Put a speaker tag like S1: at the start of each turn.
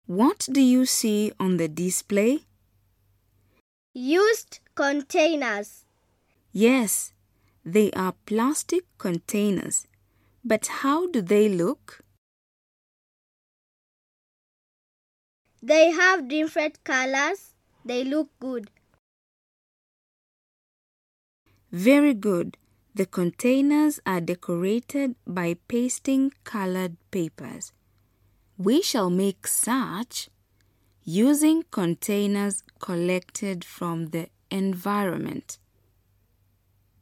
S1: What do you see on the display?
S2: Used containers.
S1: Yes, they are plastic containers. But how do they look?
S2: They have different colors. They look good.
S1: Very good. The containers are decorated by pasting colored papers. We shall make such using containers collected from the environment.